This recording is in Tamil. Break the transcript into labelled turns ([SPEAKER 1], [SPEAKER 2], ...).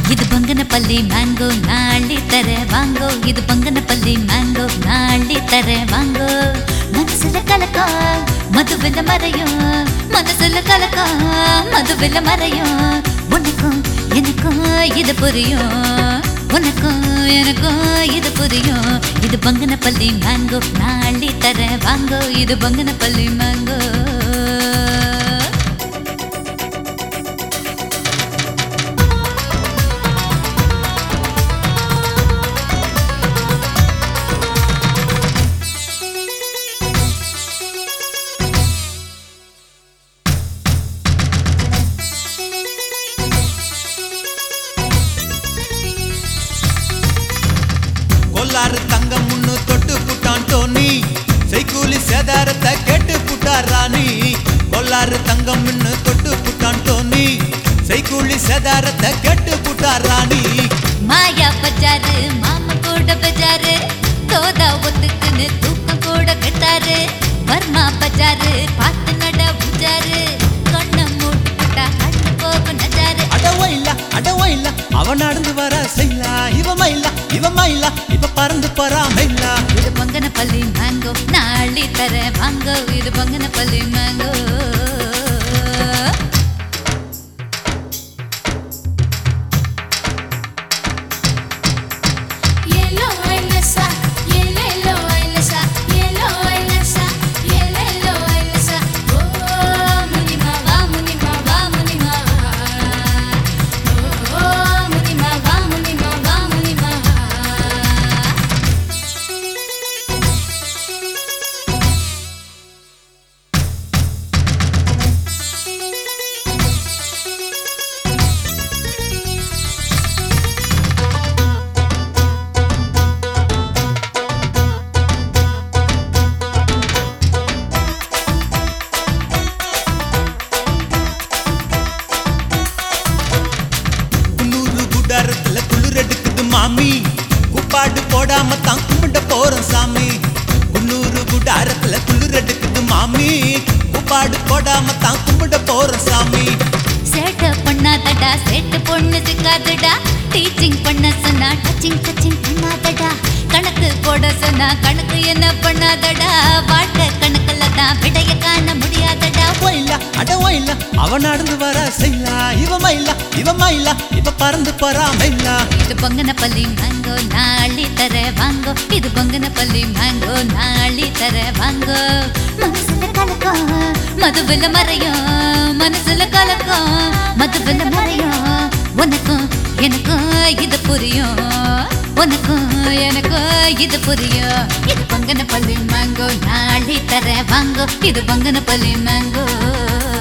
[SPEAKER 1] இது பங்கனப்பள்ளி மேங்கோ நாளி தர வாங்கோ இது பங்கனப்பள்ளி மேங்கோ நாளி தர வாங்கோ மனசுல கலக்கம் மதுவில மறையும் மனசுல கலக்கம் மதுவில மறையும் உனக்கும் எனக்கும் இது புரியும் உனக்கும் எனக்கும் இது புரியும் இது பங்கனப்பள்ளி மேங்கோ நாளி தர வாங்கோ இது பங்கனப்பள்ளி மேங்கோ
[SPEAKER 2] கொல்லாறு தங்கம் முன்னு தொட்டு புட்டான் டோனி செய்கூலி சேதாரத்தை கேட்டு புட்டார் ராணி கொல்லாறு தங்கம் முன்னு தொட்டு புட்டான் டோனி செய்கூலி சேதாரத்தை கேட்டு புட்டார் ராணி
[SPEAKER 1] மாயா பஜாரு மாமா கூட பஜாரு தோதா ஒத்துக்குன்னு தூக்கம் கூட கெட்டாரு வர்மா பஜாரு பார்த்து நட புஜாரு கண்ண மூட்டுக்கிட்டா கண்ணு போகும் நஜாரு
[SPEAKER 2] அடவையில அவன் நடந்து வர செய்யலா இவ மயிலா இப்ப பறந்து போறா மயிலா
[SPEAKER 1] இது பங்கனப்பள்ளி மேங்கோ நாளி தர வாங்கோ இது பங்கனப்பள்ளி மேங்கோ
[SPEAKER 2] குளிர் எடுக்குது மாமி குப்பாடு போடாம தான் கும்பிட்ட போறோம் சாமி குன்னூறு குடாரத்துல குளிர் எடுக்குது மாமி குப்பாடு போடாம தான் கும்பிட்ட போறோம் சாமி
[SPEAKER 1] சேட்ட பண்ணாதடா சேட்டு பொண்ணு சிக்காதடா டீச்சிங் பண்ண சொன்னா டச்சிங் பண்ணாதடா கணக்கு போட சொன்னா கணக்கு என்ன பண்ணாதடா வாழ்க்கை கணக்குல தான் விடைய காண முடியாதடா
[SPEAKER 2] அடவையில அவன் நடந்து வர செய்யலா இவ மயிலா இப்ப பறந்து போறா மயிலா
[SPEAKER 1] இது பங்கனப்பள்ளி மேங்கோ நாளி தர வாங்கோ இது பங்கனப்பள்ளி மேங்கோ நாளி தர வாங்கோ மனசுல கலக்கம் மதுவில மறையும் மனசுல கலக்கம் மதுவில மறையும் உனக்கும் எனக்கும் இது புரியும் உனக்கும் எனக்கும் இது புரியும் இது பங்கனப்பள்ளி மேங்கோ நாளி தர வாங்கோ இது பங்கனப்பள்ளி மேங்கோ